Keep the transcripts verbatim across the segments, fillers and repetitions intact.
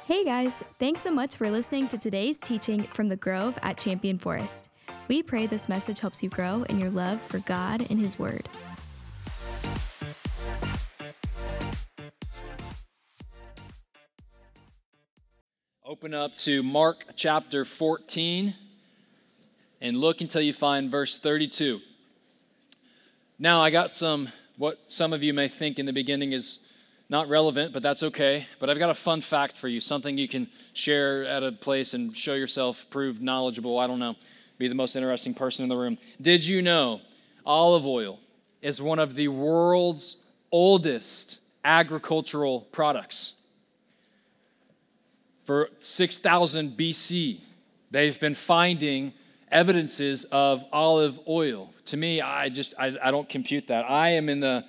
Hey guys, thanks so much for listening to today's teaching from the Grove at Champion Forest. We pray this message helps you grow in your love for God and His Word. Open up to Mark chapter fourteen and look until you find verse thirty-two. Now, I got some, what some of you may think in the beginning is not relevant, but that's okay. But I've got a fun fact for you, something you can share at a place and show yourself, prove knowledgeable, I don't know, be the most interesting person in the room. Did you know olive oil is one of the world's oldest agricultural products? For six thousand B C, they've been finding evidences of olive oil. To me, I just, I, I don't compute that. I am in the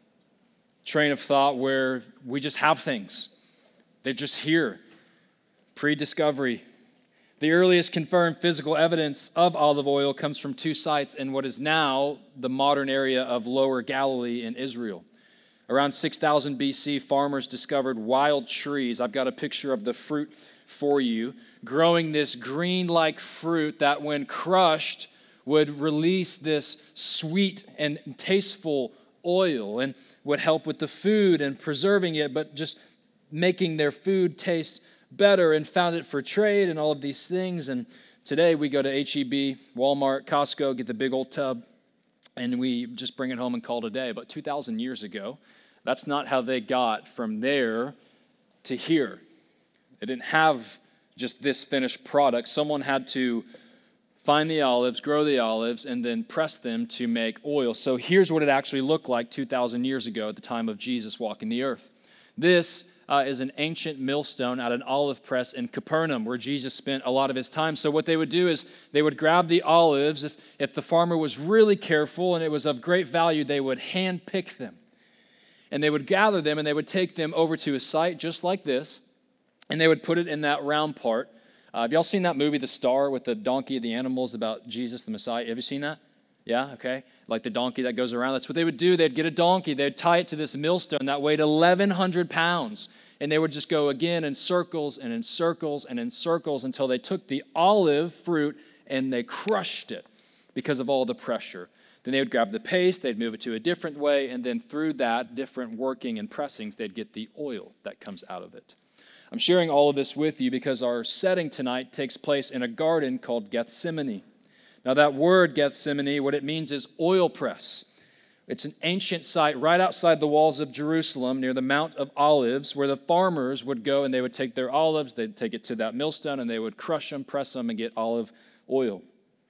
train of thought where we just have things. They're just here. Pre-discovery. The earliest confirmed physical evidence of olive oil comes from two sites in what is now the modern area of Lower Galilee in Israel. Around six thousand B C, farmers discovered wild trees. I've got a picture of the fruit for you, growing this green-like fruit that when crushed would release this sweet and tasteful oil and would help with the food and preserving it, but just making their food taste better, and found it for trade and all of these things. And today we go to H E B, Walmart, Costco, get the big old tub, and we just bring it home and call it a day. But two thousand years ago, that's not how they got from there to here. They didn't have just this finished product. Someone had to find the olives, grow the olives, and then press them to make oil. So here's what it actually looked like two thousand years ago at the time of Jesus walking the earth. This uh, is an ancient millstone at an olive press in Capernaum, where Jesus spent a lot of his time. So what they would do is they would grab the olives. If, if the farmer was really careful and it was of great value, they would hand pick them. And they would gather them and they would take them over to a site just like this, and they would put it in that round part. Uh, have y'all seen that movie, The Star, with the donkey and the animals about Jesus, the Messiah? Have you seen that? Yeah, okay. Like the donkey that goes around. That's what they would do. They'd get a donkey. They'd tie it to this millstone that weighed eleven hundred pounds. And they would just go again in circles and in circles and in circles until they took the olive fruit and they crushed it because of all the pressure. Then they would grab the paste, they'd move it to a different way, and then through that different working and pressings, they'd get the oil that comes out of it. I'm sharing all of this with you because our setting tonight takes place in a garden called Gethsemane. Now that word Gethsemane, what it means is oil press. It's an ancient site right outside the walls of Jerusalem near the Mount of Olives, where the farmers would go and they would take their olives, they'd take it to that millstone, and they would crush them, press them, and get olive oil.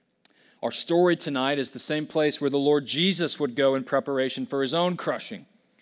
Our story tonight is the same place where the Lord Jesus would go in preparation for his own crushing.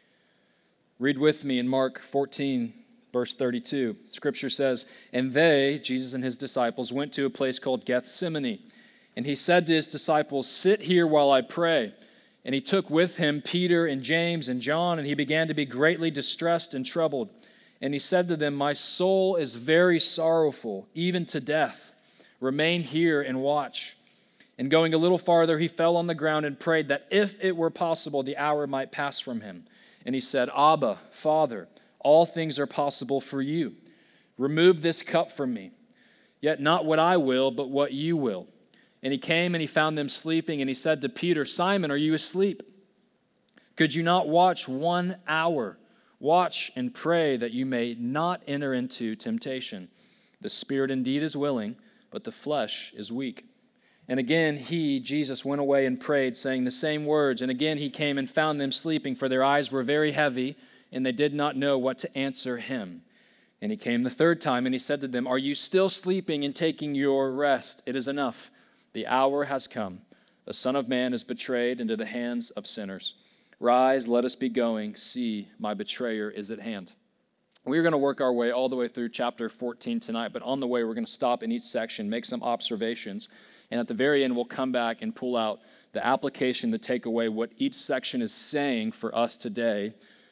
Read with me in Mark fourteen, verse thirty-two. Scripture says, "And they," Jesus and his disciples, "went to a place called Gethsemane. And he said to his disciples, 'Sit here while I pray.' And he took with him Peter and James and John, and he began to be greatly distressed and troubled. And he said to them, 'My soul is very sorrowful, even to death. Remain here and watch.' And going a little farther, he fell on the ground and prayed that if it were possible, the hour might pass from him. And he said, 'Abba, Father, all things are possible for you. Remove this cup from me. Yet not what I will, but what you will.' And he came and he found them sleeping, and he said to Peter, 'Simon, are you asleep? Could you not watch one hour? Watch and pray that you may not enter into temptation. The spirit indeed is willing, but the flesh is weak.' And again he, Jesus, went away and prayed, saying the same words. And again he came and found them sleeping, for their eyes were very heavy, and they did not know what to answer him. And he came the third time, and he said to them, 'Are you still sleeping and taking your rest? It is enough. The hour has come. The Son of Man is betrayed into the hands of sinners. Rise, let us be going. See, my betrayer is at hand.'" We're going to work our way all the way through chapter fourteen tonight, but on the way we're going to stop in each section, make some observations, and at the very end we'll come back and pull out the application, the takeaway, what each section is saying for us today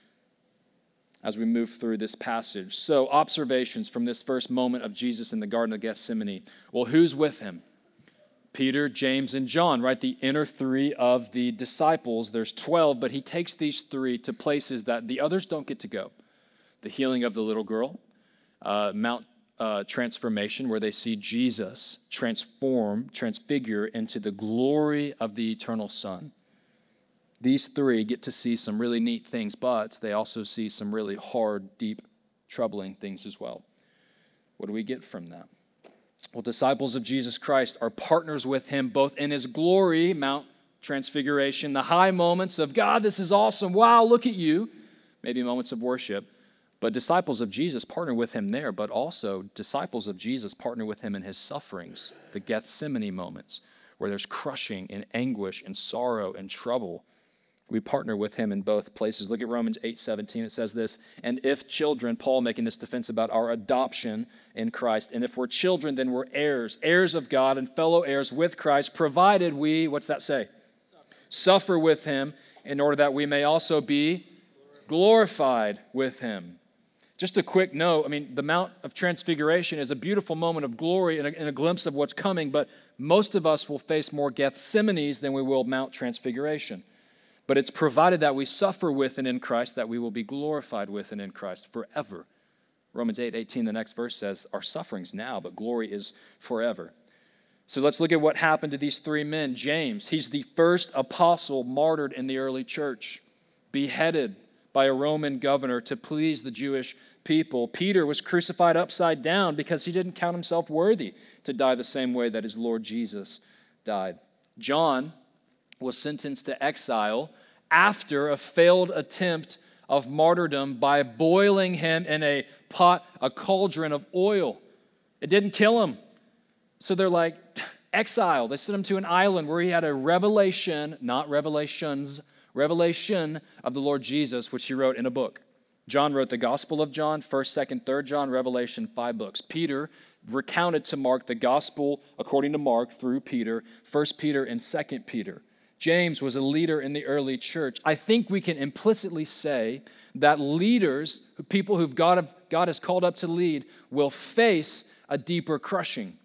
as we move through this passage. So, observations from this first moment of Jesus in the Garden of Gethsemane. Well, who's with him? Peter, James, and John, right? The inner three of the disciples. There's twelve, but he takes these three to places that the others don't get to go. The healing of the little girl, uh, Mount uh, Transformation, where they see Jesus transform, transfigure into the glory of the eternal Son. These three get to see some really neat things, but they also see some really hard, deep, troubling things as well. What do we get from that? Well, disciples of Jesus Christ are partners with him both in his glory, Mount Transfiguration, the high moments of, God, this is awesome, wow, look at you, maybe moments of worship. But disciples of Jesus partner with him there, but also disciples of Jesus partner with him in his sufferings, the Gethsemane moments, where there's crushing and anguish and sorrow and trouble. We partner with him in both places. Look at Romans eight seventeen. It says this, and if children, Paul making this defense about our adoption in Christ, and if we're children, then we're heirs, heirs of God and fellow heirs with Christ, provided we, what's that say? Suffer, Suffer with him in order that we may also be glorified with him. Just a quick note, I mean, the Mount of Transfiguration is a beautiful moment of glory and a, and a glimpse of what's coming, but most of us will face more Gethsemanes than we will Mount Transfiguration. But it's provided that we suffer with and in Christ, that we will be glorified with and in Christ forever. Romans eight eighteen, the next verse says, our suffering's now, but glory is forever. So let's look at what happened to these three men. James, he's the first apostle martyred in the early church, beheaded by a Roman governor to please the Jewish people. Peter was crucified upside down because he didn't count himself worthy to die the same way that his Lord Jesus died. John was sentenced to exile after a failed attempt of martyrdom by boiling him in a pot, a cauldron of oil. It didn't kill him. So they're like, exile. They sent him to an island where he had a revelation, not revelations, revelation of the Lord Jesus, which he wrote in a book. John wrote the Gospel of John, first, second, third John, Revelation, five books. Peter recounted to Mark the Gospel according to Mark through Peter, First Peter and Second Peter. James was a leader in the early church. I think we can implicitly say that leaders, people who God, God has called up to lead, will face a deeper crushing.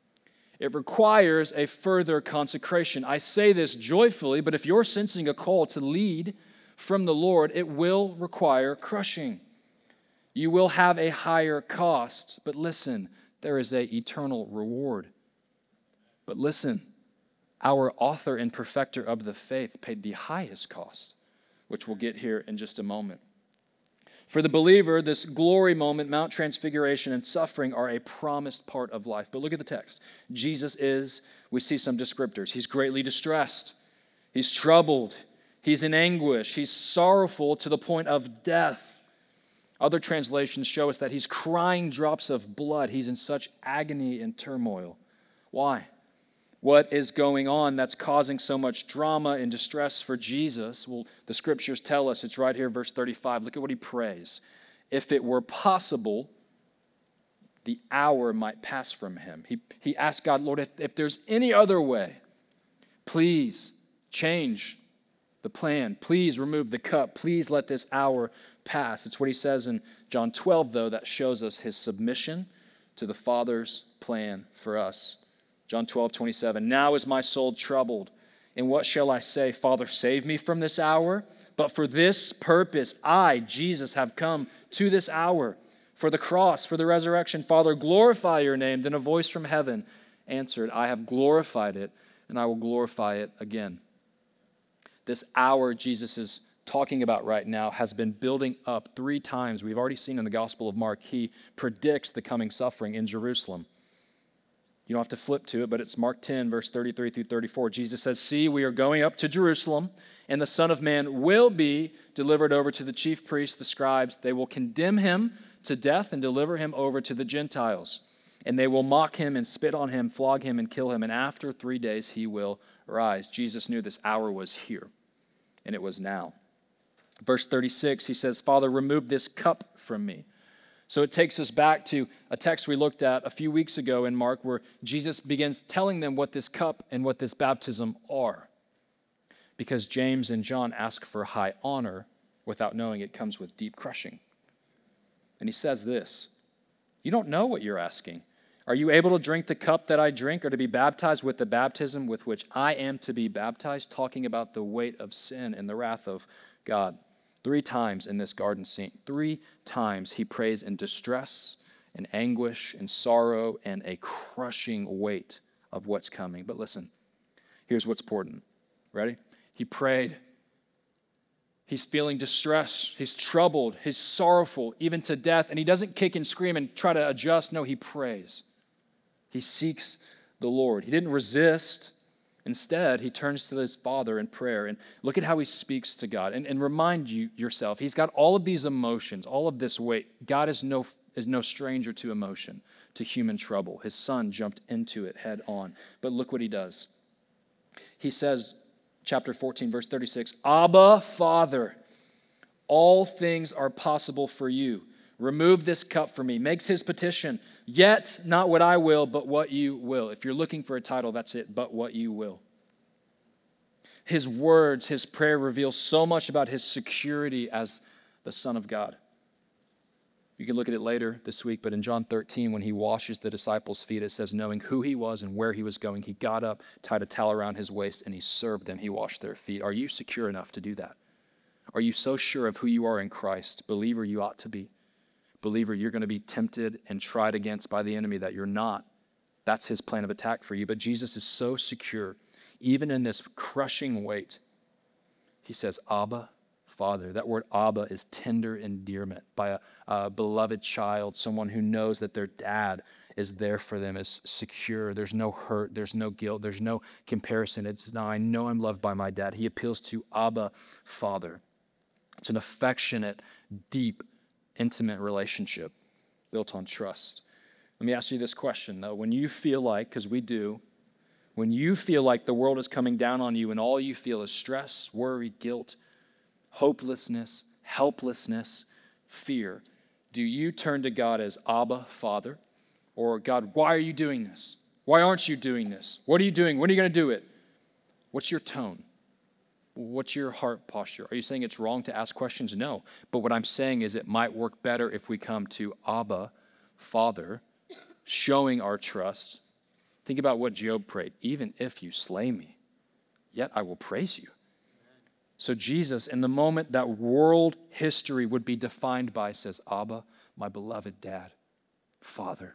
It requires a further consecration. I say this joyfully, but if you're sensing a call to lead from the Lord, it will require crushing. You will have a higher cost, but listen, there is an eternal reward. But listen, our author and perfecter of the faith paid the highest cost, which we'll get here in just a moment. For the believer, this glory moment, Mount Transfiguration, and suffering are a promised part of life. But look at the text. Jesus is, we see some descriptors. He's greatly distressed. He's troubled. He's in anguish. He's sorrowful to the point of death. Other translations show us that he's crying drops of blood. He's in such agony and turmoil. Why? What is going on that's causing so much drama and distress for Jesus? Well, the scriptures tell us, it's right here, verse thirty-five. Look at what he prays. If it were possible, the hour might pass from him. He, he asked God, Lord, if, if there's any other way, please change the plan. Please remove the cup. Please let this hour pass. It's what he says in John twelve, though, that shows us his submission to the Father's plan for us. John twelve, twenty-seven, now is my soul troubled, and what shall I say? Father, save me from this hour? But for this purpose, I, Jesus, have come to this hour, for the cross, for the resurrection. Father, glorify your name. Then a voice from heaven answered, I have glorified it, and I will glorify it again. This hour Jesus is talking about right now has been building up three times. We've already seen in the Gospel of Mark, he predicts the coming suffering in Jerusalem. You don't have to flip to it, but it's Mark ten, verse thirty-three through thirty-four. Jesus says, see, we are going up to Jerusalem, and the Son of Man will be delivered over to the chief priests, the scribes. They will condemn him to death and deliver him over to the Gentiles. And they will mock him and spit on him, flog him and kill him. And after three days he will rise. Jesus knew this hour was here, and it was now. Verse thirty-six, he says, Father, remove this cup from me. So it takes us back to a text we looked at a few weeks ago in Mark where Jesus begins telling them what this cup and what this baptism are. Because James and John ask for high honor without knowing it comes with deep crushing. And he says this, you don't know what you're asking. Are you able to drink the cup that I drink or to be baptized with the baptism with which I am to be baptized? Talking about the weight of sin and the wrath of God. Three times in this garden scene, three times he prays in distress and anguish and sorrow and a crushing weight of what's coming. But listen, here's what's important. Ready? He prayed. He's feeling distress. He's troubled. He's sorrowful, even to death. And he doesn't kick and scream and try to adjust. No, he prays. He seeks the Lord. He didn't resist. Instead, he turns to his Father in prayer. And look at how he speaks to God. And, and remind you yourself, he's got all of these emotions, all of this weight. God is no, is no stranger to emotion, to human trouble. His Son jumped into it head on. But look what he does. He says, chapter fourteen, verse thirty-six, Abba, Father, all things are possible for you. Remove this cup from me. Makes his petition, yet not what I will, but what you will. If you're looking for a title, that's it, but what you will. His words, his prayer reveals so much about his security as the Son of God. You can look at it later this week, but in John thirteen, when he washes the disciples' feet, it says, knowing who he was and where he was going, he got up, tied a towel around his waist, and he served them. He washed their feet. Are you secure enough to do that? Are you so sure of who you are in Christ? Believer, you ought to be. Believer, you're going to be tempted and tried against by the enemy that you're not. That's his plan of attack for you. But Jesus is so secure, even in this crushing weight. He says, Abba, Father. That word Abba is tender endearment by a, a beloved child, someone who knows that their dad is there for them, is secure. There's no hurt. There's no guilt. There's no comparison. It's now, I know I'm loved by my dad. He appeals to Abba, Father. It's an affectionate, deep, intimate relationship built on trust. Let me ask you this question, though. When you feel like, because we do, when you feel like the world is coming down on you and all you feel is stress, worry, guilt, hopelessness, helplessness, fear, do you turn to God as Abba, Father? Or God, why are you doing this? Why aren't you doing this? What are you doing? When are you going to do it? What's your tone? What's your heart posture? Are you saying it's wrong to ask questions? No. But what I'm saying is it might work better if we come to Abba, Father, showing our trust. Think about what Job prayed. Even if you slay me, yet I will praise you. So Jesus, in the moment that world history would be defined by, says, Abba, my beloved dad, Father.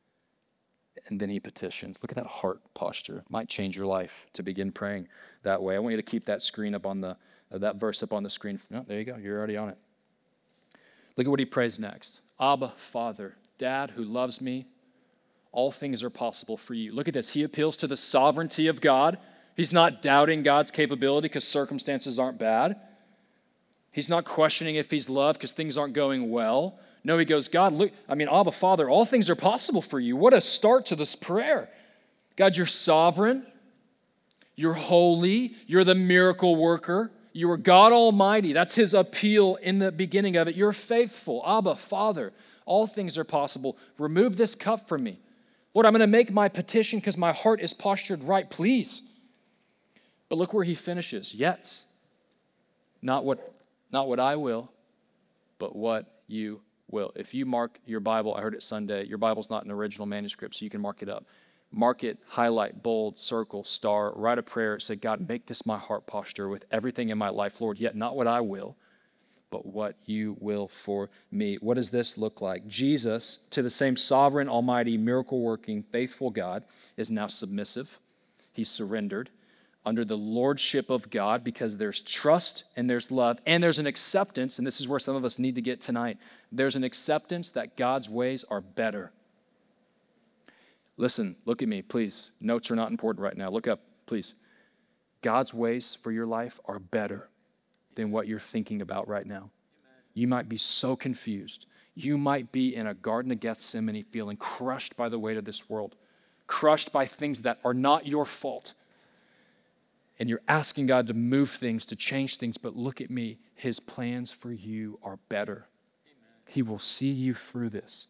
And then he petitions. Look at that heart posture. It might change your life to begin praying that way. I want you to keep that screen up on the, uh, that verse up on the screen. No, there you go. You're already on it. Look at what he prays next. Abba, Father, Dad who loves me, all things are possible for you. Look at this. He appeals to the sovereignty of God. He's not doubting God's capability because circumstances aren't bad. He's not questioning if he's loved because things aren't going well. No, he goes, God, look, I mean, Abba, Father, all things are possible for you. What a start to this prayer. God, you're sovereign. You're holy. You're the miracle worker. You are God Almighty. That's his appeal in the beginning of it. You're faithful. Abba, Father, all things are possible. Remove this cup from me. Lord, I'm going to make my petition because my heart is postured right, please. But look where he finishes. Yet, not what, not what I will, but what you will. If you mark your Bible, I heard it Sunday, your Bible's not an original manuscript, so you can mark it up. Mark it, highlight, bold, circle, star, write a prayer, say, God, make this my heart posture with everything in my life, Lord, yet not what I will, but what you will for me. What does this look like? Jesus, to the same sovereign, almighty, miracle-working, faithful God, is now submissive. He's surrendered under the lordship of God because there's trust and there's love and there's an acceptance, and this is where some of us need to get tonight. There's an acceptance that God's ways are better. Listen, look at me, please. Notes are not important right now. Look up, please. God's ways for your life are better than what you're thinking about right now. You might be so confused. You might be in a Garden of Gethsemane feeling crushed by the weight of this world, crushed by things that are not your fault. And you're asking God to move things, to change things, but look at me. His plans for you are better. Amen. He will see you through this.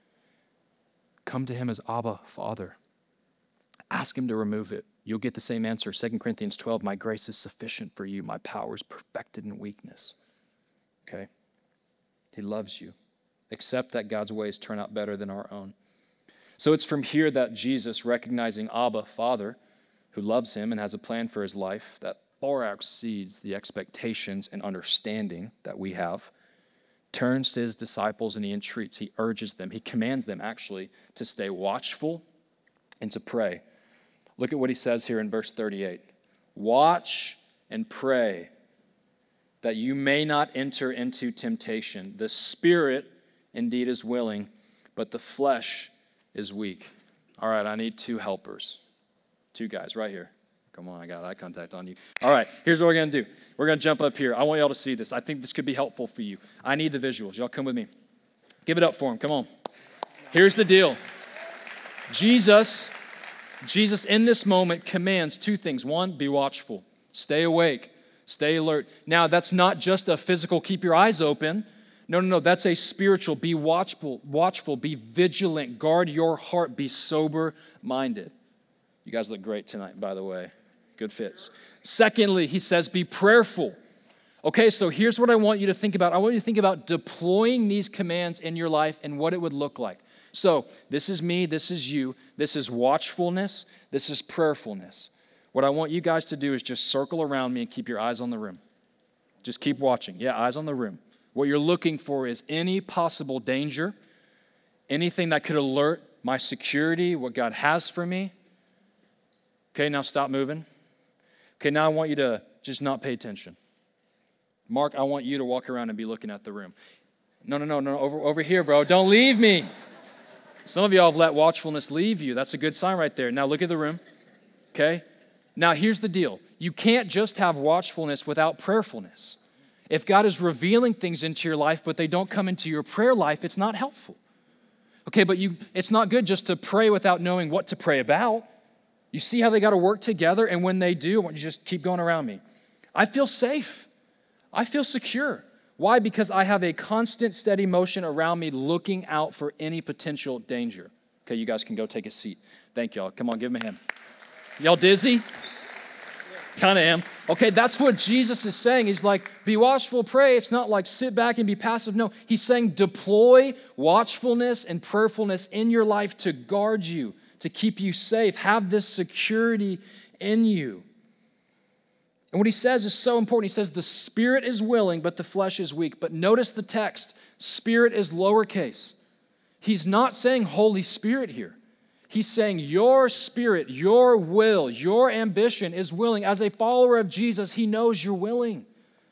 Come to him as Abba, Father. Ask him to remove it. You'll get the same answer. Second Corinthians twelve, my grace is sufficient for you. My power is perfected in weakness. Okay? He loves you. Accept that God's ways turn out better than our own. So it's from here that Jesus, recognizing Abba, Father, who loves him and has a plan for his life that far exceeds the expectations and understanding that we have, turns to his disciples and he entreats, he urges them, he commands them actually to stay watchful and to pray. Look at what he says here in verse thirty-eight. Watch and pray that you may not enter into temptation. The spirit indeed is willing, but the flesh is weak. All right, I need two helpers. Two guys right here. Come on, I got eye contact on you. All right, here's what we're going to do. We're going to jump up here. I want y'all to see this. I think this could be helpful for you. I need the visuals. Y'all come with me. Give it up for him. Come on. Here's the deal. Jesus, Jesus in this moment commands two things. One, be watchful. Stay awake. Stay alert. Now, that's not just a physical, keep your eyes open. No, no, no. That's a spiritual, be watchful, watchful, be vigilant, guard your heart, be sober-minded. You guys look great tonight, by the way. Good fits. Secondly, he says, be prayerful. Okay, so here's what I want you to think about. I want you to think about deploying these commands in your life and what it would look like. So this is me, this is you, this is watchfulness, this is prayerfulness. What I want you guys to do is just circle around me and keep your eyes on the room. Just keep watching. Yeah, eyes on the room. What you're looking for is any possible danger, anything that could alert my security, what God has for me. Okay, now stop moving. Okay, now I want you to just not pay attention. Mark, I want you to walk around and be looking at the room. No, no, no, no, over, over here, bro. Don't leave me. Some of y'all have let watchfulness leave you. That's a good sign right there. Now look at the room, okay? Now here's the deal. You can't just have watchfulness without prayerfulness. If God is revealing things into your life, but they don't come into your prayer life, it's not helpful. Okay, but you, it's not good just to pray without knowing what to pray about. You see how they got to work together, and when they do, I want you to just keep going around me. I feel safe. I feel secure. Why? Because I have a constant, steady motion around me looking out for any potential danger. Okay, you guys can go take a seat. Thank y'all. Come on, give him a hand. Y'all dizzy? Kind of am. Okay, that's what Jesus is saying. He's like, be watchful, pray. It's not like sit back and be passive. No, he's saying deploy watchfulness and prayerfulness in your life to guard you, to keep you safe. Have this security in you. And what he says is so important. He says the spirit is willing, but the flesh is weak. But notice the text. Spirit is lowercase. He's not saying Holy Spirit here. He's saying your spirit, your will, your ambition is willing. As a follower of Jesus, he knows you're willing.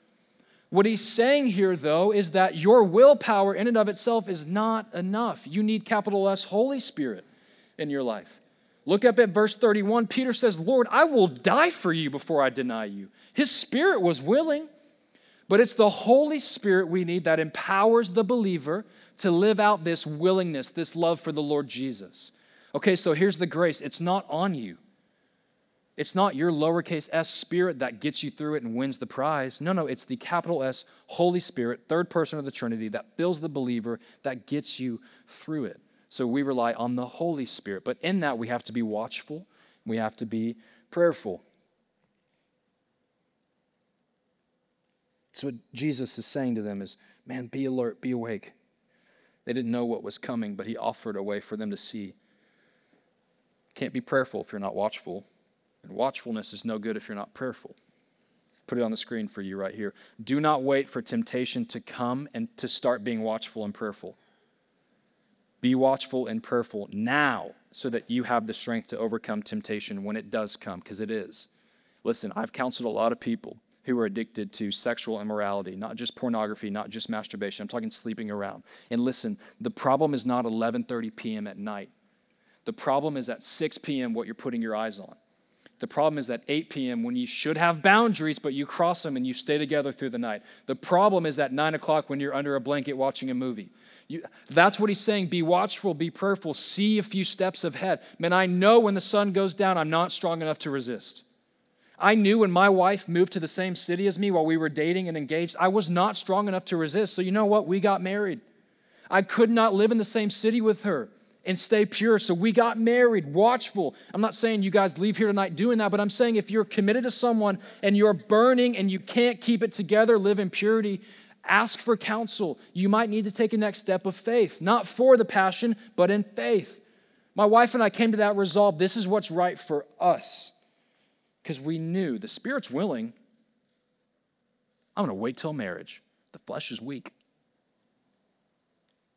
What he's saying here, though, is that your willpower in and of itself is not enough. You need capital S Holy Spirit in your life. Look up at verse thirty-one. Peter says, Lord, I will die for you before I deny you. His spirit was willing, but it's the Holy Spirit we need that empowers the believer to live out this willingness, this love for the Lord Jesus. Okay, so here's the grace. It's not on you. It's not your lowercase s spirit that gets you through it and wins the prize. No, no, it's the capital S Holy Spirit, third person of the Trinity, that fills the believer, that gets you through it. So we rely on the Holy Spirit. But in that, we have to be watchful. We have to be prayerful. So what Jesus is saying to them is, man, be alert, be awake. They didn't know what was coming, but he offered a way for them to see. Can't be prayerful if you're not watchful. And watchfulness is no good if you're not prayerful. Put it on the screen for you right here. Do not wait for temptation to come and to start being watchful and prayerful. Be watchful and prayerful now so that you have the strength to overcome temptation when it does come, because it is. Listen, I've counseled a lot of people who are addicted to sexual immorality, not just pornography, not just masturbation. I'm talking sleeping around. And listen, the problem is not eleven thirty p.m. at night. The problem is at six p.m. what you're putting your eyes on. The problem is at eight p.m. when you should have boundaries, but you cross them and you stay together through the night. The problem is at nine o'clock when you're under a blanket watching a movie. You, that's what he's saying. Be watchful, be prayerful, see a few steps ahead. Man, I know when the sun goes down, I'm not strong enough to resist. I knew when my wife moved to the same city as me while we were dating and engaged, I was not strong enough to resist. So you know what? We got married. I could not live in the same city with her and stay pure. So we got married, watchful. I'm not saying you guys leave here tonight doing that, but I'm saying if you're committed to someone and you're burning and you can't keep it together, live in purity, ask for counsel. You might need to take a next step of faith, not for the passion, but in faith. My wife and I came to that resolve. This is what's right for us, because we knew the Spirit's willing. I'm going to wait till marriage. The flesh is weak.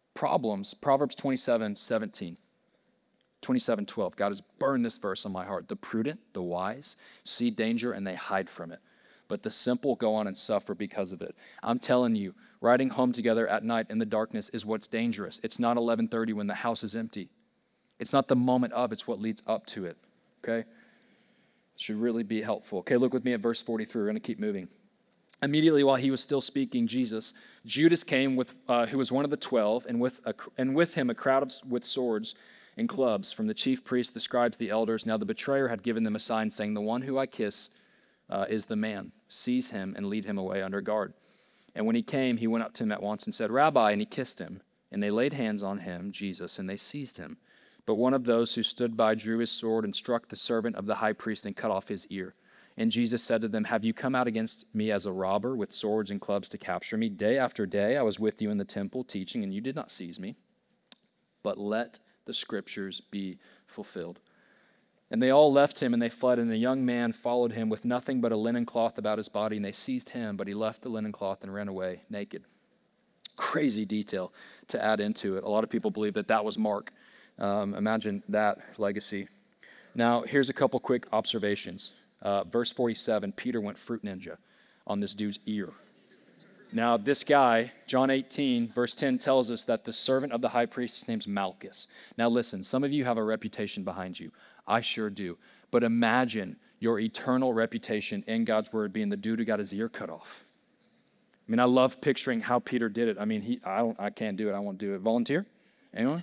problems. Proverbs twenty-seven seventeen. twenty-seven twelve. God has burned this verse on my heart. The prudent, the wise, see danger and they hide from it. But the simple go on and suffer because of it. I'm telling you, riding home together at night in the darkness is what's dangerous. It's not eleven thirty when the house is empty. It's not the moment of, it's what leads up to it. Okay? It should really be helpful. Okay, look with me at verse forty-three. We're going to keep moving. Immediately while he was still speaking, Jesus, Judas came, with, uh, who was one of the twelve, and with, a, and with him a crowd of, with swords and clubs from the chief priests, the scribes, the elders. Now the betrayer had given them a sign saying, the one who I kiss uh, is the man. Seize him and lead him away under guard. And when he came, he went up to him at once and said, Rabbi, and he kissed him. And they laid hands on him, Jesus, and they seized him. But one of those who stood by drew his sword and struck the servant of the high priest and cut off his ear. And Jesus said to them, have you come out against me as a robber with swords and clubs to capture me? Day after day I was with you in the temple teaching, and you did not seize me. But let the scriptures be fulfilled. And they all left him, and they fled, and a young man followed him with nothing but a linen cloth about his body, and they seized him, but he left the linen cloth and ran away naked. Crazy detail to add into it. A lot of people believe that that was Mark. Um, imagine that legacy. Now, here's a couple quick observations. Uh, verse forty-seven, Peter went fruit ninja on this dude's ear. Now, this guy, John eighteen, verse ten, tells us that the servant of the high priest, his name's Malchus. Now, listen, some of you have a reputation behind you. I sure do. But imagine your eternal reputation in God's word being the dude who got his ear cut off. I mean, I love picturing how Peter did it. I mean, he, I, don't, I can't do it. I won't do it. Volunteer? Anyone?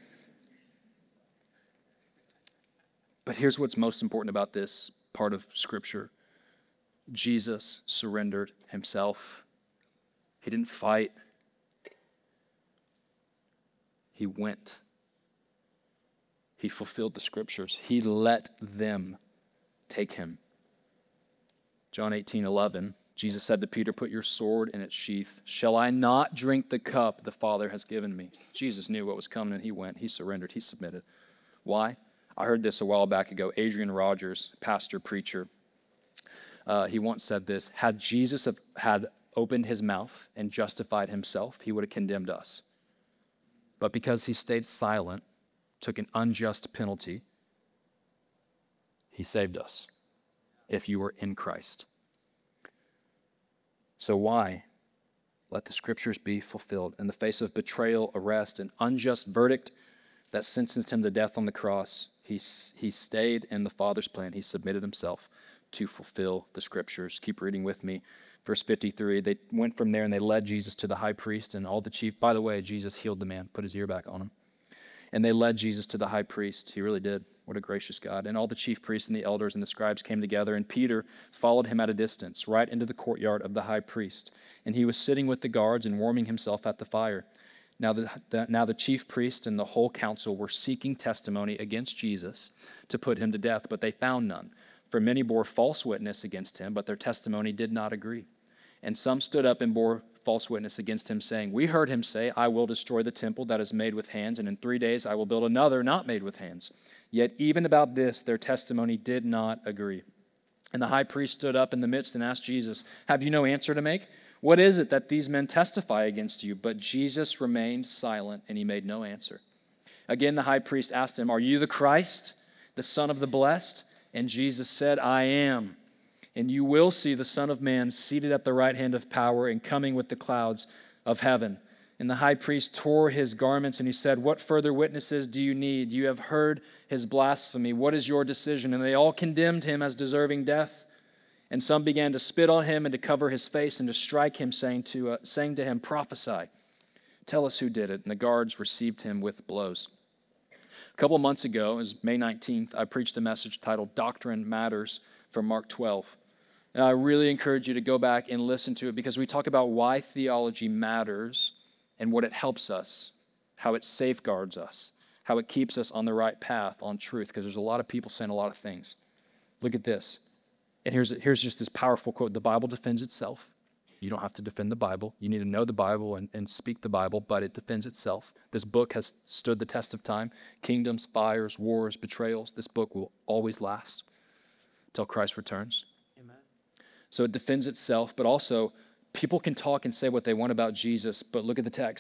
But here's what's most important about this part of Scripture. Jesus surrendered himself. He didn't fight. He went. He fulfilled the Scriptures. He let them take him. John eighteen eleven, Jesus said to Peter, put your sword in its sheath. Shall I not drink the cup the Father has given me? Jesus knew what was coming, and he went. He surrendered. He submitted. Why? I heard this a while back ago. Adrian Rogers, pastor, preacher, uh, he once said this, had Jesus have, had opened his mouth and justified himself, he would have condemned us. But because he stayed silent, took an unjust penalty, he saved us if you were in Christ. So why? Let the Scriptures be fulfilled. In the face of betrayal, arrest, and unjust verdict that sentenced him to death on the cross, he, he stayed in the Father's plan. He submitted himself to fulfill the Scriptures. Keep reading with me. Verse fifty-three, they went from there and they led Jesus to the high priest and all the chief. By the way, Jesus healed the man, put his ear back on him. And they led Jesus to the high priest. He really did. What a gracious God. And all the chief priests and the elders and the scribes came together, and Peter followed him at a distance, right into the courtyard of the high priest. And he was sitting with the guards and warming himself at the fire. Now the, the, now the chief priest and the whole council were seeking testimony against Jesus to put him to death, but they found none. For many bore false witness against him, but their testimony did not agree. And some stood up and bore false witness against him, saying, we heard him say, I will destroy the temple that is made with hands, and in three days I will build another not made with hands. Yet even about this their testimony did not agree. And the high priest stood up in the midst and asked Jesus, have you no answer to make? What is it that these men testify against you? But Jesus remained silent, and he made no answer. Again the high priest asked him, are you the Christ, the Son of the Blessed? And Jesus said, I am. And you will see the Son of Man seated at the right hand of power and coming with the clouds of heaven. And the high priest tore his garments, and he said, what further witnesses do you need? You have heard his blasphemy. What is your decision? And they all condemned him as deserving death. And some began to spit on him and to cover his face and to strike him, saying to, uh, saying to him, prophesy. Tell us who did it. And the guards received him with blows. A couple months ago, it was May nineteenth, I preached a message titled Doctrine Matters from Mark twelve. And I really encourage you to go back and listen to it because we talk about why theology matters and what it helps us, how it safeguards us, how it keeps us on the right path, on truth, because there's a lot of people saying a lot of things. Look at this. And here's, here's just this powerful quote. The Bible defends itself. You don't have to defend the Bible. You need to know the Bible and, and speak the Bible, but it defends itself. This book has stood the test of time. Kingdoms, fires, wars, betrayals. This book will always last until Christ returns. Amen. So it defends itself, but also people can talk and say what they want about Jesus, but look at the text.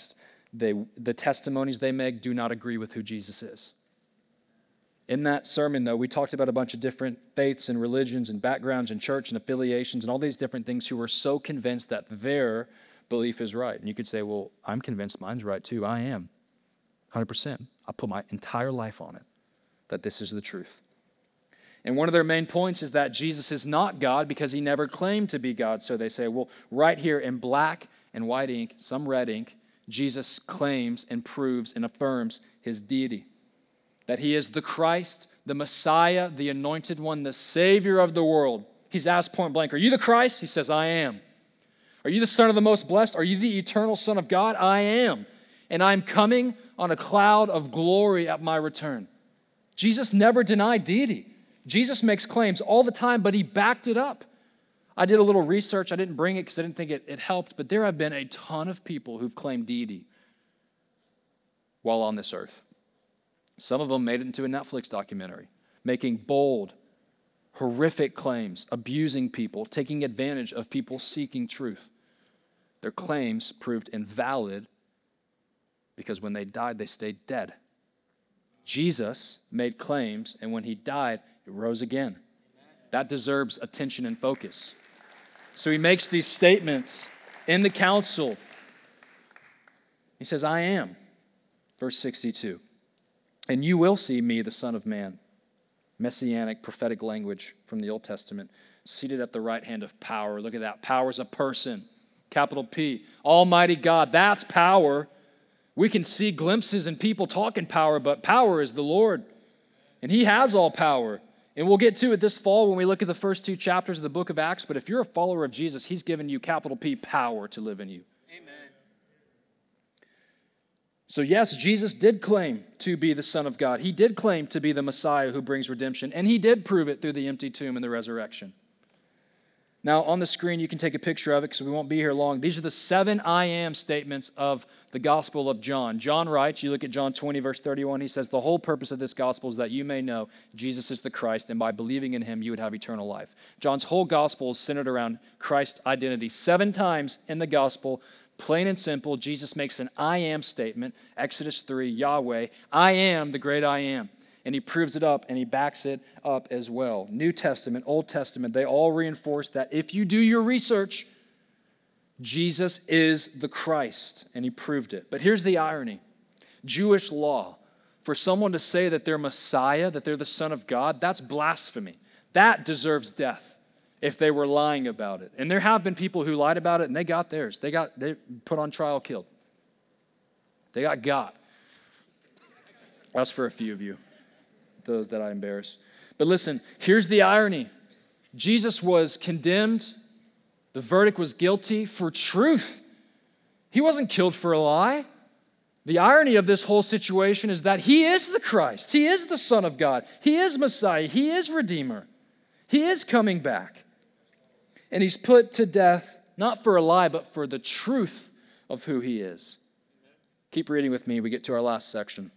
they, the testimonies they make do not agree with who Jesus is. In that sermon, though, we talked about a bunch of different faiths and religions and backgrounds and church and affiliations and all these different things who were so convinced that their belief is right. And you could say, well, I'm convinced mine's right too. I am. one hundred percent. I put my entire life on it, that this is the truth. And one of their main points is that Jesus is not God because he never claimed to be God. So they say, well, right here in black and white ink, some red ink, Jesus claims and proves and affirms his deity. That he is the Christ, the Messiah, the anointed one, the Savior of the world. He's asked point blank, are you the Christ? He says, I am. Are you the Son of the Most Blessed? Are you the eternal Son of God? I am. And I'm coming on a cloud of glory at my return. Jesus never denied deity. Jesus makes claims all the time, but he backed it up. I did a little research. I didn't bring it because I didn't think it, it helped, but there have been a ton of people who've claimed deity while on this earth. Some of them made it into a Netflix documentary, making bold, horrific claims, abusing people, taking advantage of people seeking truth. Their claims proved invalid because when they died, they stayed dead. Jesus made claims, and when he died, he rose again. That deserves attention and focus. So he makes these statements in the council. He says, I am. Verse sixty-two. And you will see me, the Son of Man, messianic, prophetic language from the Old Testament, seated at the right hand of power. Look at that. Power is a person, capital P. Almighty God, that's power. We can see glimpses and people talking power, but power is the Lord. And he has all power. And we'll get to it this fall when we look at the first two chapters of the book of Acts. But if you're a follower of Jesus, he's given you, capital P, power to live in you. Amen. So yes, Jesus did claim to be the Son of God. He did claim to be the Messiah who brings redemption. And he did prove it through the empty tomb and the resurrection. Now, on the screen, you can take a picture of it because we won't be here long. These are the seven I am statements of the Gospel of John. John writes, you look at John twenty, verse thirty-one, he says, the whole purpose of this gospel is that you may know Jesus is the Christ, and by believing in him, you would have eternal life. John's whole gospel is centered around Christ's identity. Seven times in the gospel, plain and simple, Jesus makes an I am statement. Exodus three, Yahweh, I am the great I am. And he proves it up and he backs it up as well. New Testament, Old Testament, they all reinforce that if you do your research, Jesus is the Christ, and he proved it. But here's the irony. Jewish law, for someone to say that they're Messiah, that they're the Son of God, that's blasphemy. That deserves death if they were lying about it. And there have been people who lied about it and they got theirs. They got they put on trial, killed. They got got. That's for a few of you, those that I embarrass. But listen, here's the irony. Jesus was condemned. The verdict was guilty for truth. He wasn't killed for a lie. The irony of this whole situation is that he is the Christ. He is the Son of God. He is Messiah. He is Redeemer. He is coming back. And he's put to death, not for a lie, but for the truth of who he is. Keep reading with me. We get to our last section.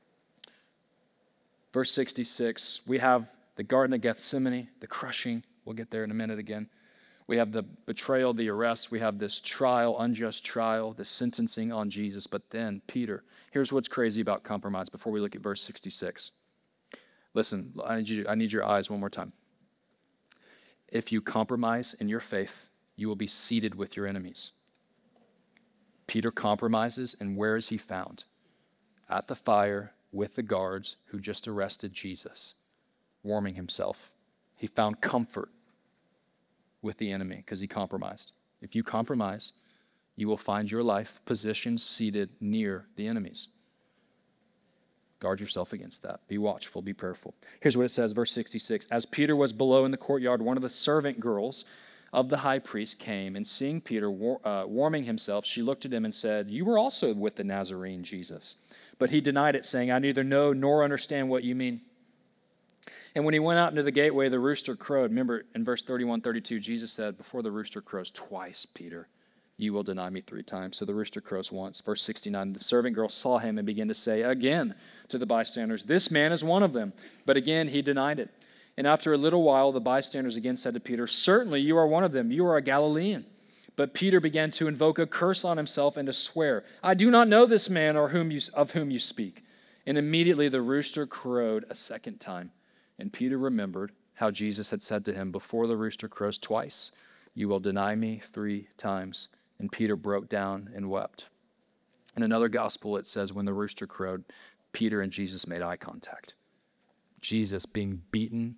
Verse sixty-six, we have the Garden of Gethsemane, the crushing. We'll get there in a minute again. We have the betrayal, the arrest. We have this trial, unjust trial, the sentencing on Jesus. But then Peter, here's what's crazy about compromise before we look at verse sixty-six. Listen, I need you, I need your eyes one more time. If you compromise in your faith, you will be seated with your enemies. Peter compromises, and where is he found? At the fire with the guards who just arrested Jesus, warming himself. He found comfort with the enemy because he compromised. If you compromise, you will find your life positioned, seated near the enemies. Guard yourself against that. Be watchful, be prayerful. Here's what it says, verse sixty-six. As Peter was below in the courtyard, one of the servant girls of the high priest came, and seeing Peter war, uh, warming himself, she looked at him and said, you were also with the Nazarene Jesus. But he denied it, saying, I neither know nor understand what you mean. And when he went out into the gateway, the rooster crowed. Remember, in verse thirty-one, thirty-two, Jesus said, before the rooster crows twice, Peter, you will deny me three times. So the rooster crows once. Verse sixty-nine, the servant girl saw him and began to say again to the bystanders, this man is one of them. But again, he denied it. And after a little while, the bystanders again said to Peter, certainly you are one of them. You are a Galilean. But Peter began to invoke a curse on himself and to swear, "I do not know this man or whom you, of whom you speak." And immediately the rooster crowed a second time. And Peter remembered how Jesus had said to him, "Before the rooster crows twice, you will deny me three times." And Peter broke down and wept. In another gospel, it says when the rooster crowed, Peter and Jesus made eye contact. Jesus, being beaten,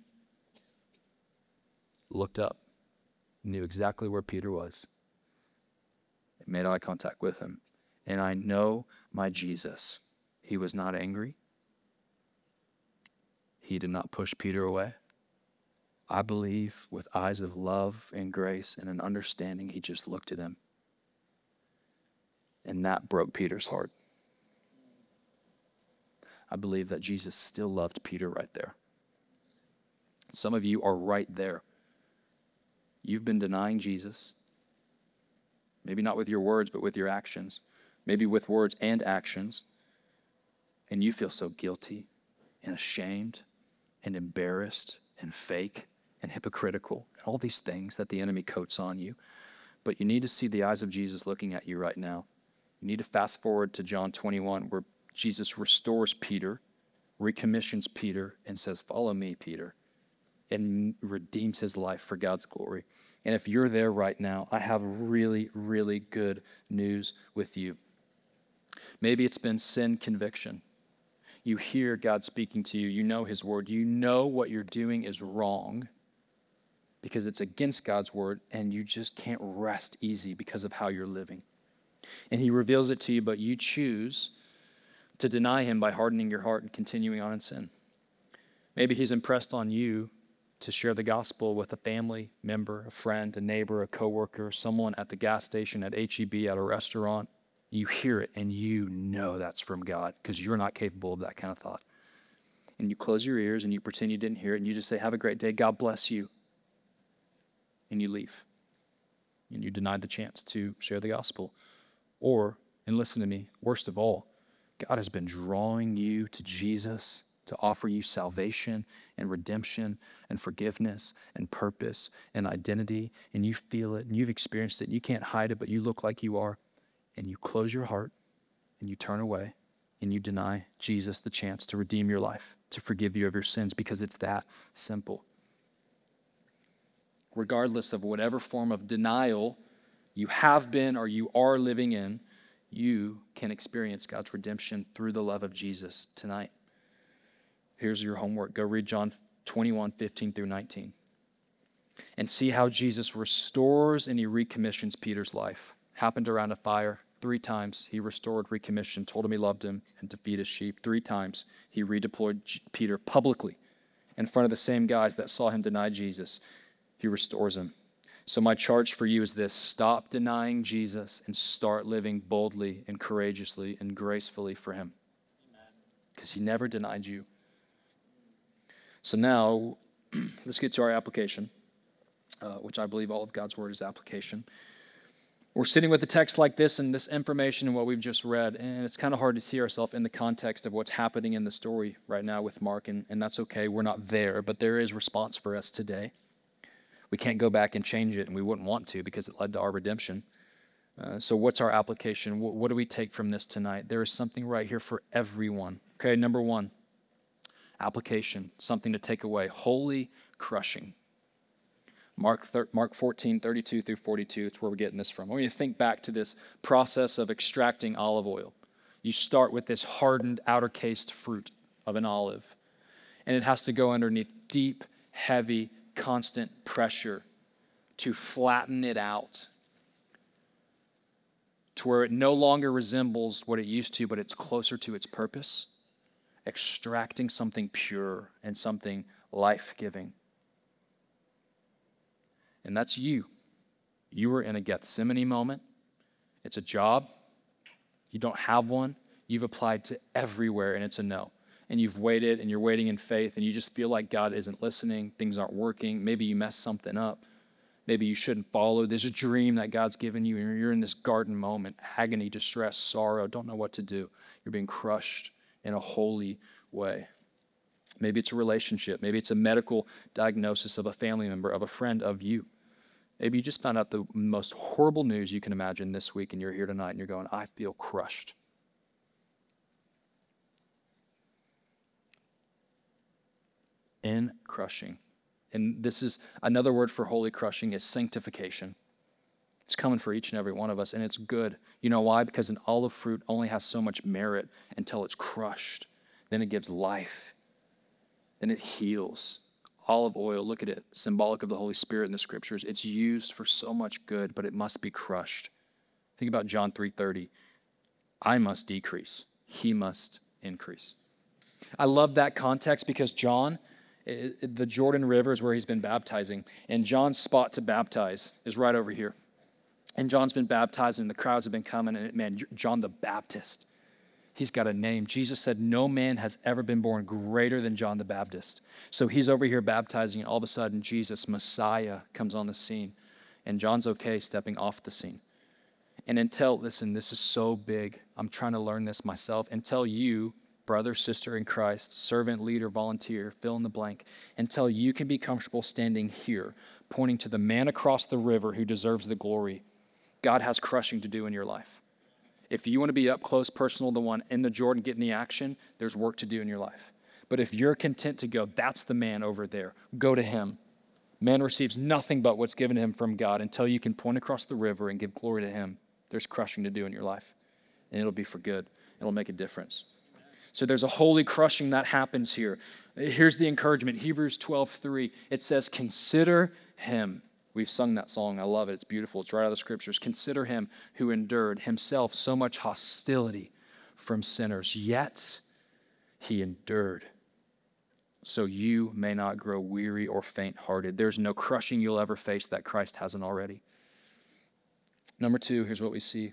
looked up, knew exactly where Peter was, and made eye contact with him. And I know my Jesus. He was not angry. He did not push Peter away. I believe with eyes of love and grace and an understanding, he just looked at him. And that broke Peter's heart. I believe that Jesus still loved Peter right there. Some of you are right there. You've been denying Jesus. Maybe not with your words, but with your actions. Maybe with words and actions. And you feel so guilty and ashamed and embarrassed and fake and hypocritical and all these things that the enemy coats on you. But you need to see the eyes of Jesus looking at you right now. You need to fast forward to John twenty-one, where Jesus restores Peter, recommissions Peter, and says, "Follow me, Peter," and redeems his life for God's glory. And if you're there right now, I have really, really good news with you. Maybe it's been sin conviction. You hear God speaking to you. You know his word. You know what you're doing is wrong because it's against God's word, and you just can't rest easy because of how you're living. And he reveals it to you, but you choose to deny him by hardening your heart and continuing on in sin. Maybe he's impressed on you to share the gospel with a family member, a friend, a neighbor, a coworker, someone at the gas station, at H E B, at a restaurant. You hear it and you know that's from God because you're not capable of that kind of thought. And you close your ears and you pretend you didn't hear it and you just say, "Have a great day, God bless you." And you leave. And you denied the chance to share the gospel. Or, and listen to me, worst of all, God has been drawing you to Jesus to offer you salvation and redemption and forgiveness and purpose and identity, and you feel it and you've experienced it and you can't hide it, but you look like you are, and you close your heart and you turn away and you deny Jesus the chance to redeem your life, to forgive you of your sins, because it's that simple. Regardless of whatever form of denial you have been or you are living in, you can experience God's redemption through the love of Jesus tonight. Here's your homework. Go read John twenty-one, fifteen through nineteen. And see how Jesus restores and he recommissions Peter's life. Happened around a fire. Three times he restored, recommissioned, told him he loved him, and to feed his sheep. Three times he redeployed Peter publicly in front of the same guys that saw him deny Jesus. He restores him. So my charge for you is this: stop denying Jesus and start living boldly and courageously and gracefully for him. Because he never denied you. So now, let's get to our application, uh, which I believe all of God's word is application. We're sitting with a text like this and this information and what we've just read, and it's kind of hard to see ourselves in the context of what's happening in the story right now with Mark, and, and that's okay. We're not there, but there is response for us today. We can't go back and change it, and we wouldn't want to because it led to our redemption. Uh, so what's our application? What, what do we take from this tonight? There is something right here for everyone. Okay, number one, application, something to take away. Holy crushing. Mark thir- Mark fourteen, thirty-two through forty-two, it's where we're getting this from. I want you to think back to this process of extracting olive oil. You start with this hardened, outer cased fruit of an olive, and it has to go underneath deep, heavy, constant pressure to flatten it out to where it no longer resembles what it used to, but it's closer to its purpose, extracting something pure and something life-giving. And that's you. You were in a Gethsemane moment. It's a job. You don't have one. You've applied to everywhere, and it's a no. And you've waited, and you're waiting in faith, and you just feel like God isn't listening. Things aren't working. Maybe you messed something up. Maybe you shouldn't follow. There's a dream that God's given you, and you're in this garden moment, agony, distress, sorrow, don't know what to do. You're being crushed in a holy way. Maybe it's a relationship. Maybe it's a medical diagnosis of a family member, of a friend, of you. Maybe you just found out the most horrible news you can imagine this week, and you're here tonight, and you're going, I feel crushed. In crushing. And this is another word for holy crushing is sanctification. It's coming for each and every one of us, and it's good. You know why? Because an olive fruit only has so much merit until it's crushed. Then it gives life. Then it heals. Olive oil, look at it, symbolic of the Holy Spirit in the scriptures. It's used for so much good, but it must be crushed. Think about John three thirty. I must decrease. He must increase. I love that context because John, the Jordan River is where he's been baptizing, and John's spot to baptize is right over here. And John's been baptizing, the crowds have been coming, and man, John the Baptist, he's got a name. Jesus said no man has ever been born greater than John the Baptist. So he's over here baptizing, and all of a sudden Jesus, Messiah, comes on the scene, and John's okay stepping off the scene. And until, listen, this is so big, I'm trying to learn this myself, until you, brother, sister in Christ, servant, leader, volunteer, fill in the blank, until you can be comfortable standing here, pointing to the man across the river who deserves the glory, God has crushing to do in your life. If you want to be up close, personal, the one in the Jordan getting the action, there's work to do in your life. But if you're content to go, that's the man over there, go to him. Man receives nothing but what's given to him from God until you can point across the river and give glory to him. There's crushing to do in your life, and it'll be for good. It'll make a difference. So there's a holy crushing that happens here. Here's the encouragement, Hebrews twelve three. It says, consider him. We've sung that song. I love it. It's beautiful. It's right out of the scriptures. Consider him who endured himself so much hostility from sinners, yet he endured so you may not grow weary or faint-hearted. There's no crushing you'll ever face that Christ hasn't already. Number two, here's what we see.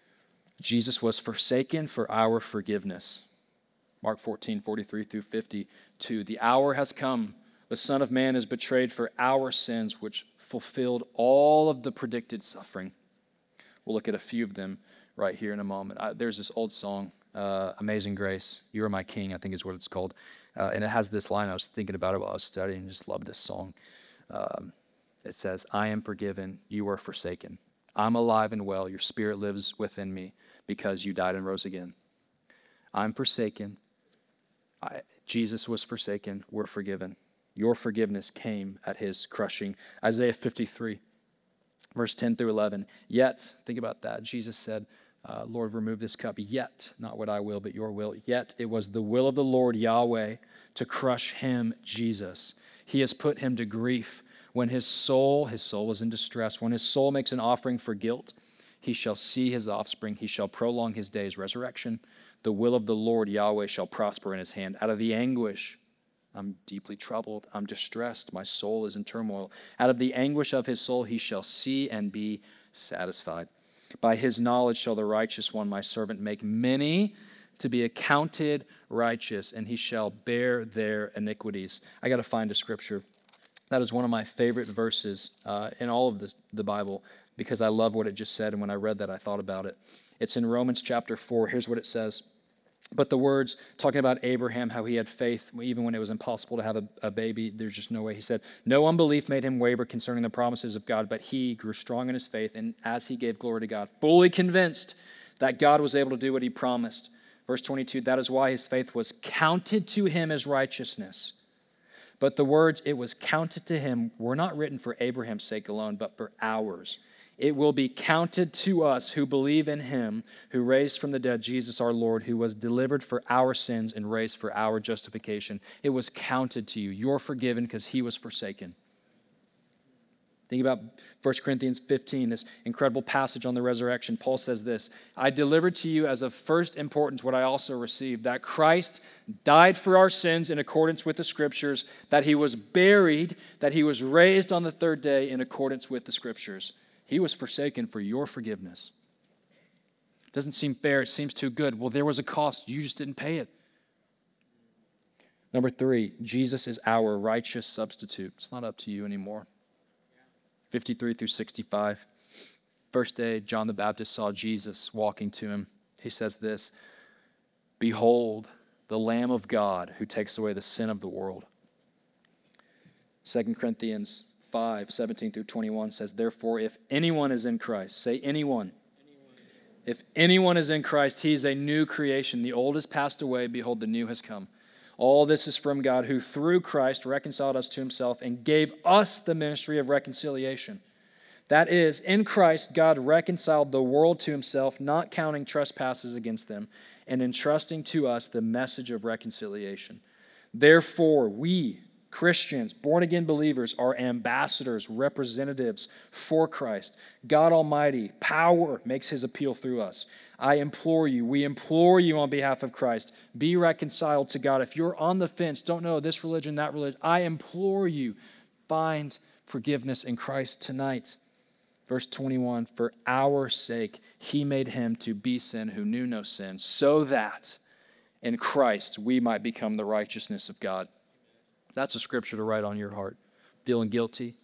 Jesus was forsaken for our forgiveness. Mark fourteen, forty-three through fifty-two. The hour has come. The Son of Man is betrayed for our sins, which fulfilled all of the predicted suffering. We'll look at a few of them right here in a moment. I, there's this old song, uh, Amazing Grace, You Are My King, I think is what it's called. Uh, and it has this line, I was thinking about it while I was studying, just love this song. Um, it says, I am forgiven, you are forsaken. I'm alive and well, your spirit lives within me because you died and rose again. I'm forsaken. I, Jesus was forsaken, we're forgiven. Your forgiveness came at his crushing. Isaiah fifty-three, verse ten through eleven. Yet, think about that. Jesus said, uh, Lord, remove this cup. Yet, not what I will, but your will. Yet, it was the will of the Lord Yahweh to crush him, Jesus. He has put him to grief. When his soul, his soul is in distress, when his soul makes an offering for guilt, he shall see his offspring. He shall prolong his days. Resurrection. The will of the Lord Yahweh shall prosper in his hand. Out of the anguish, I'm deeply troubled. I'm distressed. My soul is in turmoil. Out of the anguish of his soul, he shall see and be satisfied. By his knowledge shall the righteous one, my servant, make many to be accounted righteous, and he shall bear their iniquities. I got to find a scripture. That is one of my favorite verses uh, in all of the, the Bible because I love what it just said, and when I read that, I thought about it. It's in Romans chapter four. Here's what it says. But the words, talking about Abraham, how he had faith, even when it was impossible to have a, a baby, there's just no way. He said, no unbelief made him waver concerning the promises of God, but he grew strong in his faith, and as he gave glory to God, fully convinced that God was able to do what he promised. Verse twenty-two, that is why his faith was counted to him as righteousness. But the words, it was counted to him, were not written for Abraham's sake alone, but for ours. It will be counted to us who believe in him who raised from the dead Jesus our Lord, who was delivered for our sins and raised for our justification. It was counted to you. You're forgiven because he was forsaken. Think about First Corinthians fifteen, this incredible passage on the resurrection. Paul says this, I delivered to you as of first importance what I also received, that Christ died for our sins in accordance with the Scriptures, that he was buried, that he was raised on the third day in accordance with the Scriptures. He was forsaken for your forgiveness. Doesn't seem fair. It seems too good. Well, there was a cost. You just didn't pay it. Number three, Jesus is our righteous substitute. It's not up to you anymore. fifty-three through sixty-five. First day, John the Baptist saw Jesus walking to him. He says this, behold, the Lamb of God who takes away the sin of the world. Second Corinthians five, seventeen through twenty-one says, therefore, if anyone is in Christ, say anyone. anyone. If anyone is in Christ, he is a new creation. The old has passed away. Behold, the new has come. All this is from God, who through Christ reconciled us to himself and gave us the ministry of reconciliation. That is, in Christ, God reconciled the world to himself, not counting trespasses against them, and entrusting to us the message of reconciliation. Therefore, we, Christians, born-again believers, are ambassadors, representatives for Christ. God Almighty, power, makes his appeal through us. I implore you, we implore you on behalf of Christ, be reconciled to God. If you're on the fence, don't know this religion, that religion, I implore you, find forgiveness in Christ tonight. Verse twenty-one, for our sake, he made him to be sin who knew no sin, so that in Christ we might become the righteousness of God. That's a scripture to write on your heart. Feeling guilty,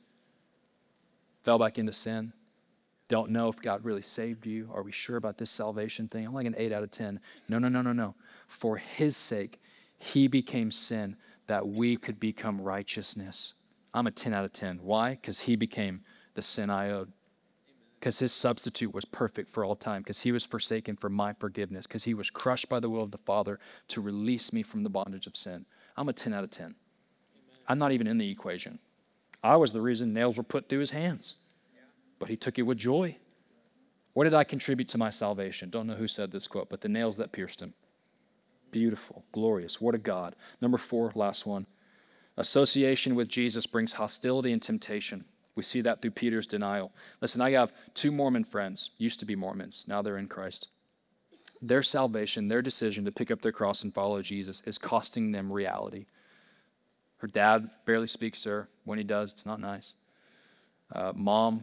fell back into sin, don't know if God really saved you. Are we sure about this salvation thing? I'm like an eight out of ten. No, no, no, no, no. For his sake, he became sin that we could become righteousness. I'm a ten out of ten. Why? Because he became the sin I owed. Because his substitute was perfect for all time, because he was forsaken for my forgiveness, because he was crushed by the will of the Father to release me from the bondage of sin. I'm a ten out of ten. Amen. I'm not even in the equation. I was the reason nails were put through his hands, yeah. But he took it with joy. What did I contribute to my salvation? Don't know who said this quote, but the nails that pierced him. Beautiful, glorious, what a God. Number four, last one. Association with Jesus brings hostility and temptation. We see that through Peter's denial. Listen, I have two Mormon friends, used to be Mormons, now they're in Christ. Their salvation, their decision to pick up their cross and follow Jesus is costing them reality. Her dad barely speaks to her. When he does, it's not nice. Uh, mom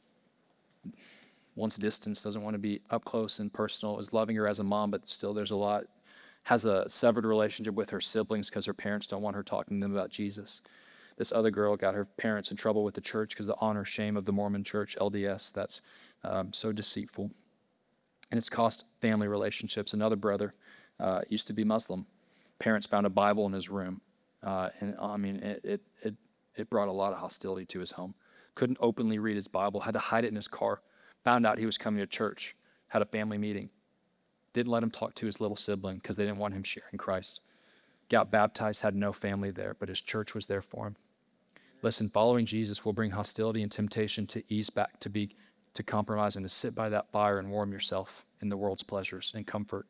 wants distance, doesn't want to be up close and personal, is loving her as a mom, but still there's a lot. Has a severed relationship with her siblings because her parents don't want her talking to them about Jesus. This other girl got her parents in trouble with the church because of the honor shame of the Mormon church, L D S. That's um, so deceitful. And it's cost family relationships. Another brother uh, used to be Muslim. Parents found a Bible in his room. Uh, and I mean, it, it, it, it brought a lot of hostility to his home. Couldn't openly read his Bible, had to hide it in his car. Found out he was coming to church, had a family meeting. Didn't let him talk to his little sibling because they didn't want him sharing Christ. Got baptized, had no family there, but his church was there for him. Listen, following Jesus will bring hostility and temptation to ease back, to be, to compromise, and to sit by that fire and warm yourself in the world's pleasures and comfort.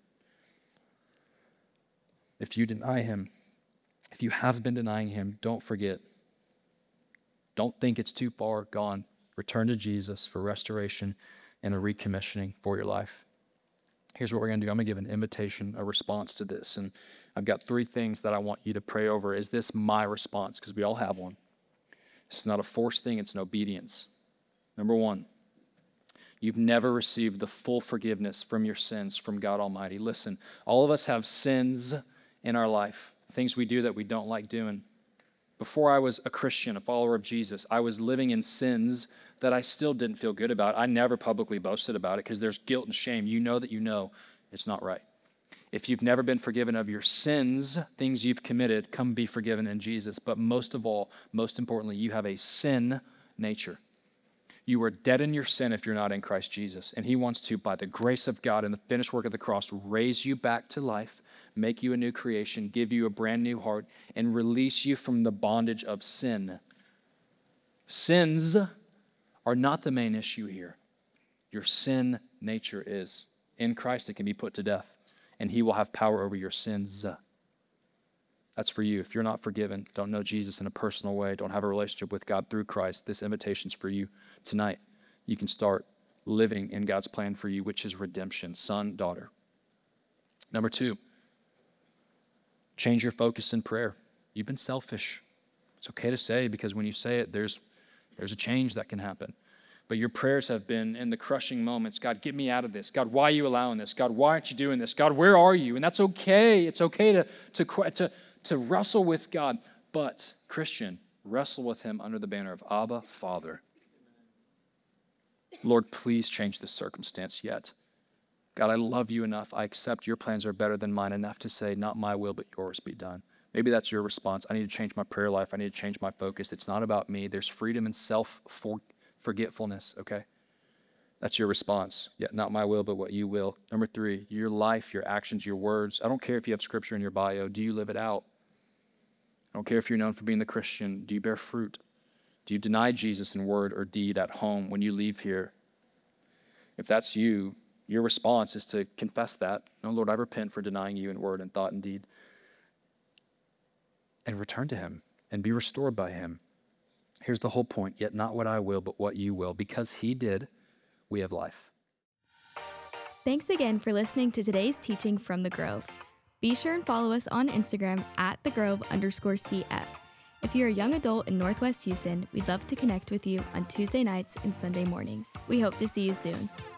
If you deny him, if you have been denying him, don't forget. Don't think it's too far gone. Return to Jesus for restoration and a recommissioning for your life. Here's what we're going to do. I'm going to give an invitation, a response to this. And I've got three things that I want you to pray over. Is this my response? Because we all have one. It's not a forced thing. It's an obedience. Number one, you've never received the full forgiveness from your sins from God Almighty. Listen, all of us have sins in our life, things we do that we don't like doing. Before I was a Christian, a follower of Jesus, I was living in sins that I still didn't feel good about. I never publicly boasted about it because there's guilt and shame. You know that you know it's not right. If you've never been forgiven of your sins, things you've committed, come be forgiven in Jesus. But most of all, most importantly, you have a sin nature. You are dead in your sin if you're not in Christ Jesus. And he wants to, by the grace of God and the finished work of the cross, raise you back to life, make you a new creation, give you a brand new heart, and release you from the bondage of sin. Sins are not the main issue here. Your sin nature is. In Christ, it can be put to death, and he will have power over your sins. That's for you. If you're not forgiven, don't know Jesus in a personal way, don't have a relationship with God through Christ, this invitation's for you tonight. You can start living in God's plan for you, which is redemption, son, daughter. Number two, change your focus in prayer. You've been selfish. It's okay to say, because when you say it, there's there's a change that can happen. But your prayers have been in the crushing moments. God, get me out of this. God, why are you allowing this? God, why aren't you doing this? God, where are you? And that's okay. It's okay to to to, to wrestle with God. But, Christian, wrestle with him under the banner of Abba, Father. Lord, please change this circumstance yet. God, I love you enough. I accept your plans are better than mine enough to say, not my will, but yours be done. Maybe that's your response. I need to change my prayer life. I need to change my focus. It's not about me. There's freedom in self-forgetfulness, okay? That's your response. Yeah, not my will, but what you will. Number three, your life, your actions, your words. I don't care if you have scripture in your bio. Do you live it out? I don't care if you're known for being the Christian. Do you bear fruit? Do you deny Jesus in word or deed at home when you leave here? If that's you, your response is to confess that. No, Lord, I repent for denying you in word and thought and deed. And return to him and be restored by him. Here's the whole point. Yet not what I will, but what you will. Because he did, we have life. Thanks again for listening to today's teaching from The Grove. Be sure and follow us on Instagram at thegrove underscore CF. If you're a young adult in Northwest Houston, we'd love to connect with you on Tuesday nights and Sunday mornings. We hope to see you soon.